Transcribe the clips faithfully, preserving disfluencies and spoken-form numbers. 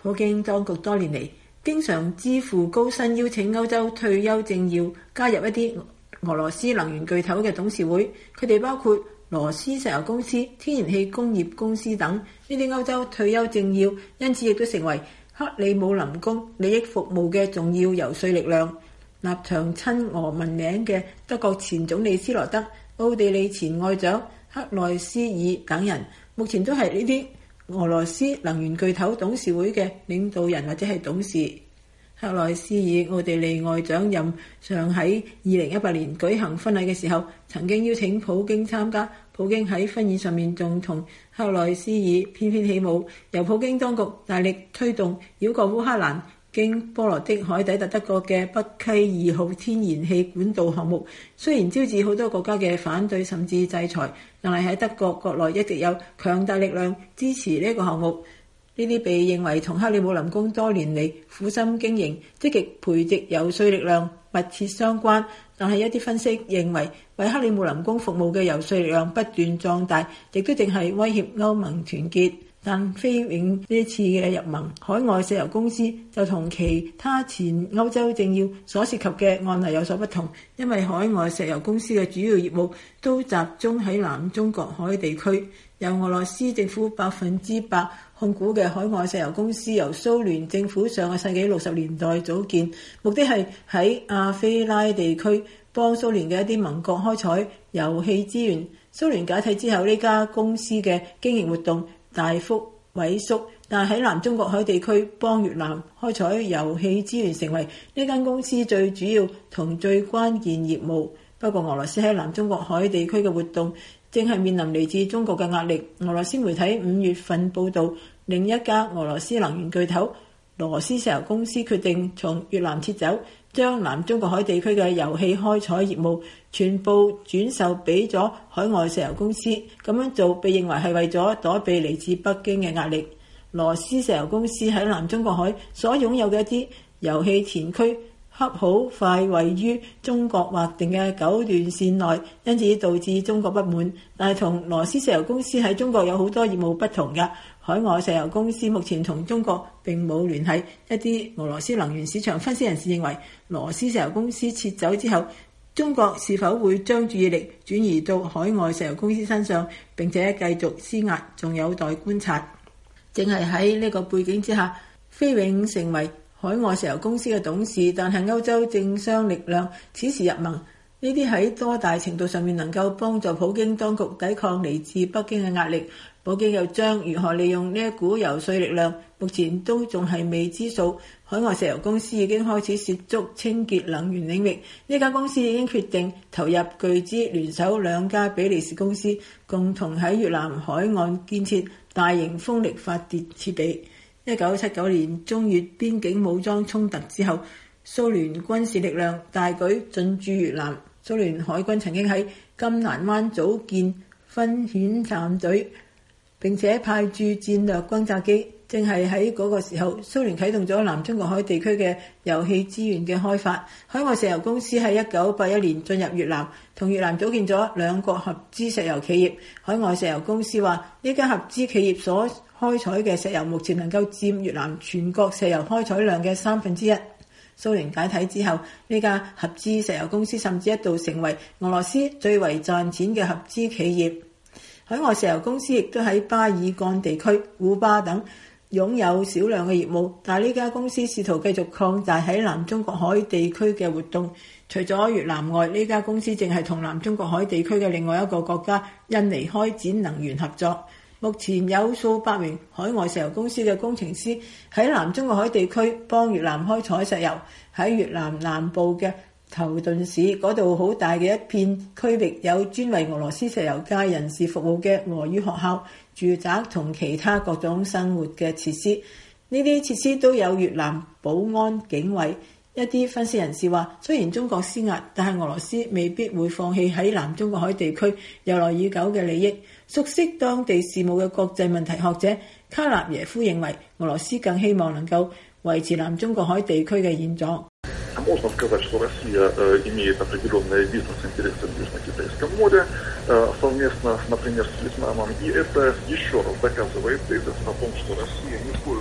普京當局多年嚟經常支付高薪邀請歐洲退休政要加入一啲俄羅斯能源巨頭嘅董事會，佢哋包括羅斯石油公司、天然氣工業公司等。呢啲歐洲退休政要因此亦都成為克里姆林宮利益服務嘅重要游說力量。立場親俄聞名嘅德國前總理斯諾德、奧地利前外長克內斯爾等人，目前都係呢啲俄羅斯能源巨頭董事會嘅領導人或者係董事。克內斯爾奧地利外長任上喺二零一八年舉行婚禮嘅時候，曾經邀請普京參加。普京喺婚宴上面仲同克內斯爾翩翩起舞。由普京當局大力推動繞過烏克蘭經波羅的海抵達德國嘅北溪二號天然氣管道項目，雖然招致好多國家嘅反對甚至制裁，但係喺德國國內一直有強大力量支持呢個項目。呢啲被認為同克里姆林宮多年嚟苦心經營、積極培植游說力量密切相關，但係一啲分析認為，為克里姆林宮服務嘅游說力量不斷壯大，亦都正係威脅歐盟團結。但菲永呢次嘅入盟，海外石油公司就同其他前歐洲政要所涉及嘅案例有所不同，因為海外石油公司嘅主要業務都集中喺南中國海地區。由俄羅斯政府百分之百控股嘅海外石油公司，由蘇聯政府上個世紀六十年代組建，目的係喺亞非拉地區幫蘇聯嘅一啲盟國開採油氣資源。蘇聯解體之後，呢家公司嘅經營活動大幅萎縮，但係喺南中國海地區幫越南開採油氣資源，成為呢間公司最主要同最關鍵業務。不過俄羅斯喺南中國海地區嘅活動正係面臨嚟自中國嘅壓力。俄羅斯媒體五月份報導，另一家俄羅斯能源巨頭羅斯石油公司決定從越南撤走，將南中國海地區嘅油氣開採業務全部轉售俾咗海外石油公司。咁樣做被認為係為咗躲避嚟自北京嘅壓力。羅斯石油公司喺南中國海所擁有嘅一啲油氣田區，恰好快位於中國劃定嘅九段線內，因此導致中國不滿。但係同羅斯石油公司喺中國有好多業務不同嘅，海外石油公司目前同中國並冇聯繫。一啲俄羅斯能源市場分析人士認為，羅斯石油公司撤走之後，中國是否會將注意力轉移到海外石油公司身上，並且繼續施壓，仲有待觀察。正係喺呢個背景之下，菲永成為海外石油公司嘅董事，但係歐洲政商力量此時入盟，呢啲喺多大程度上面能夠幫助普京當局抵抗嚟自北京嘅壓力？普京又將如何利用呢一股游說力量，目前都仲係未知數。海外石油公司已經開始涉足清潔能源領域，呢家公司已經決定投入巨資，聯手兩家比利時公司，共同喺越南海岸建設大型風力發電設備。一九七九年中越邊境武裝衝突之後，蘇聯軍事力量大舉進駐越南。蘇聯海軍曾經喺金蘭灣組建分遣艦隊，並且派駐戰略轟炸機。正係喺嗰個時候，蘇聯啟動咗南中國海地區嘅油氣資源嘅開發。海外石油公司喺一九八一年進入越南，同越南組建咗兩國合資石油企業。海外石油公司話，呢家合資企業所開採嘅石油目前能夠佔越南全國石油開採量嘅三分之一。蘇聯解體之後，呢家合資石油公司甚至一度成為俄羅斯最為賺錢嘅合資企業。海外石油公司亦都喺巴爾幹地區、古巴等擁有少量嘅業務，但係呢家公司試圖繼續擴大喺南中國海地區嘅活動。除咗越南外，呢家公司正係同南中國海地區嘅另外一個國家印尼開展能源合作。目前有數百名海外石油公司嘅工程師喺南中國海地區幫越南開採石油。喺越南南部嘅頭頓市嗰度，好大嘅一片區域有專為俄羅斯石油界人士服務嘅俄語學校、住宅同其他各種生活嘅設施。呢啲設施都有越南保安警衛。一啲分析人士話，雖然中國施壓，但係俄羅斯未必會放棄喺南中國海地區由來已久嘅利益。熟悉當地事務嘅國際問題學者卡納耶夫認為，俄羅斯更希望能夠維持南中國海地區嘅現狀。 Можно сказать, что Россия э, имеет определенные бизнес-интересы в Южно-Китайском море э, совместно, например, с Вьетнамом, и это еще раз доказывает тезис о том, что Россия не в коем случае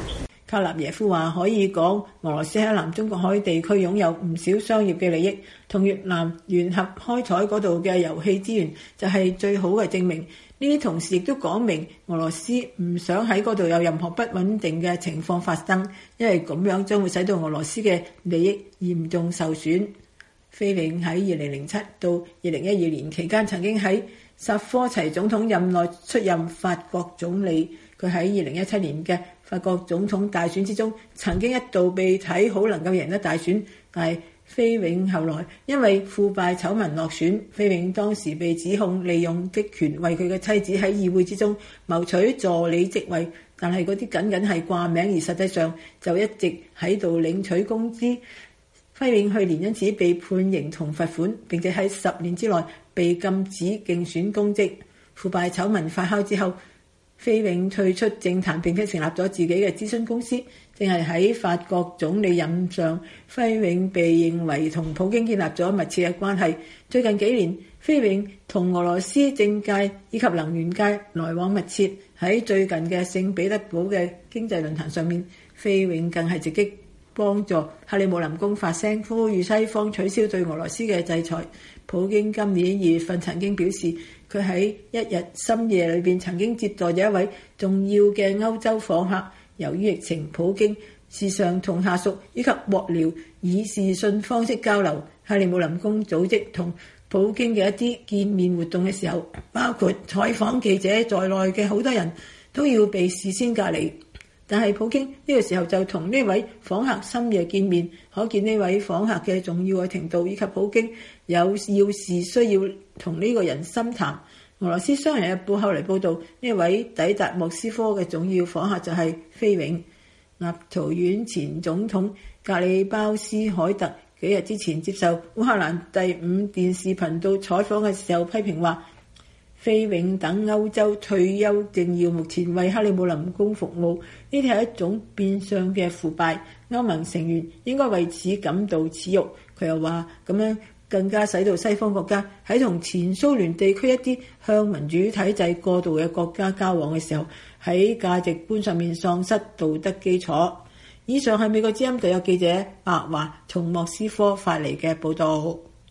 卡納耶夫話可以講，俄羅斯喺南中國海地區擁有唔少商業嘅利益，同越南聯合開採嗰度嘅油氣資源就係最好嘅證明。呢啲同時亦都講明俄羅斯唔想喺嗰度有任何不穩定嘅情況發生，因為咁樣將會使到俄羅斯嘅利益嚴重受損。菲永喺二零零七到二零一二年期間曾經喺薩科齊總統任內出任法國總理。佢喺二零一七年嘅法國總統大選之中曾經一度被睇好能夠贏得大選，但係菲永後來因為腐敗醜聞落選。菲永當時被指控利用職權為佢嘅妻子喺議會之中謀取助理職位，但係嗰啲僅僅係掛名，而實際上就一直喺度領取工資。菲永去年因此被判刑同罰款，並且喺十年之內被禁止競選公職。腐敗醜聞發酵之後，菲永退出政壇，並且成立咗自己嘅諮詢公司。正係喺法國總理任上，菲永被認為同普京建立咗密切嘅關係。最近幾年，菲永同俄羅斯政界以及能源界來往密切。喺最近嘅聖彼得堡嘅經濟論壇上面，菲永更係直擊幫助克里姆林宮發聲，呼籲西方取消對俄羅斯嘅制裁。普京今年二月份曾經表示，佢喺一日深夜裏邊曾經接待咗一位重要嘅歐洲訪客。由於疫情，普京時常同下屬以及幕僚以視訊方式交流。克里姆林宮組織同普京嘅一啲見面活動嘅時候，包括採訪記者在內嘅好多人都要被事先隔離。但係普京呢個時候就同呢位訪客深夜見面，可見呢位訪客嘅重要嘅程度，以及普京有要事需要同呢個人深談。俄羅斯商人日報後嚟報導，呢位抵達莫斯科嘅重要訪客就係菲永。立陶宛前總統格里鮑斯凱特幾日之前接受烏克蘭第五電視頻道採訪嘅時候，批評話，菲永等歐洲退休政要目前為克里姆林宮服務，呢啲係一種變相嘅腐敗。歐盟成員應該為此感到恥辱。佢又話咁樣更加使到西方國家喺同前蘇聯地區一啲向民主體制過渡嘅國家交往嘅時候，喺價值觀上面喪失道德基礎。以上係美國之音特約記者白華從莫斯科發嚟嘅報導。